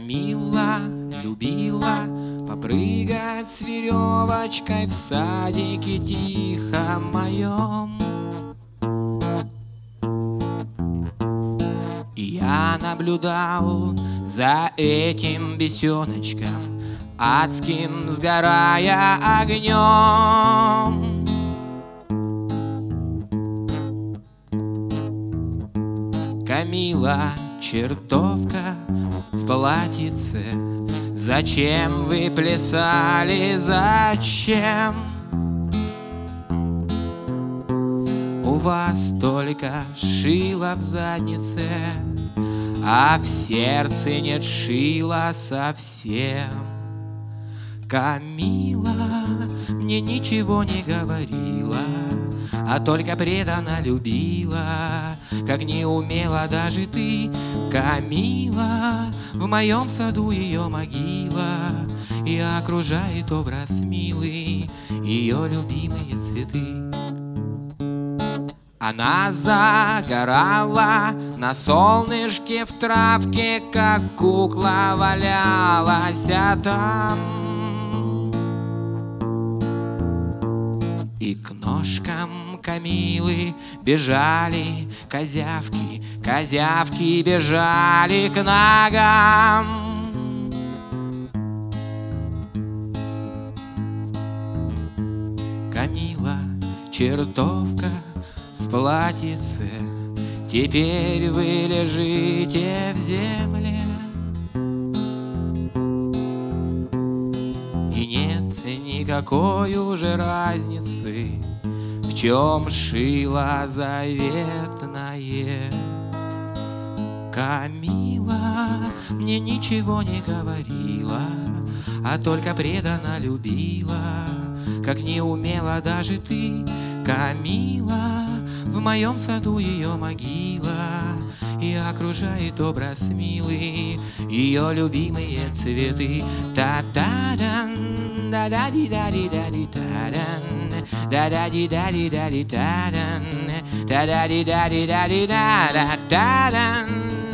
Камилла любила попрыгать с веревочкой в садике тихо моем. И я наблюдал за этим бесеночком, адским сгорая огнем. Камилла, чертовка в платьице, зачем вы плясали, зачем? У вас только шило в заднице, а в сердце нет шила совсем. Камилла мне ничего не говорила, а только преданно любила, как не умела даже ты. Камилла, в моем саду ее могила, и окружает образ милый ее любимые цветы. Она загорала на солнышке в травке, как кукла валялась там. И к ножкам Камилы бежали козявки, козявки бежали к ногам. Камилла, чертовка в платьице, теперь вы лежите в земле, и нет никакой уже разницы, в чем шило заветное. Камилла мне ничего не говорила, а только преданно любила, как не умела даже ты. Камилла, в моем саду ее могила, и окружает образ милый ее любимые цветы. Та-та-дан, да-да-ди-да-ди-да-ди-та-дан, да-да-ди-да-ди-да-ди-та-дан, да-да-ди-да-ди-да-ди-да-да-та-дан.